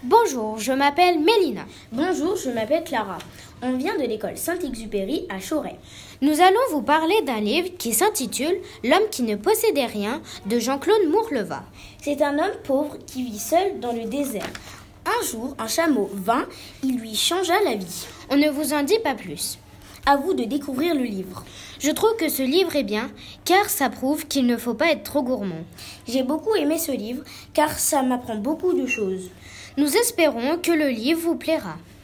Bonjour, je m'appelle Mélina. Bonjour, je m'appelle Clara. On vient de l'école Saint-Exupéry à Chauray. Nous allons vous parler d'un livre qui s'intitule « L'homme qui ne possédait rien » de Jean-Claude Mourleva. C'est un homme pauvre qui vit seul dans le désert. Un jour, un chameau vint, il lui changea la vie. On ne vous en dit pas plus. À vous de découvrir le livre. Je trouve que ce livre est bien, car ça prouve qu'il ne faut pas être trop gourmand. J'ai beaucoup aimé ce livre, car ça m'apprend beaucoup de choses. Nous espérons que le livre vous plaira.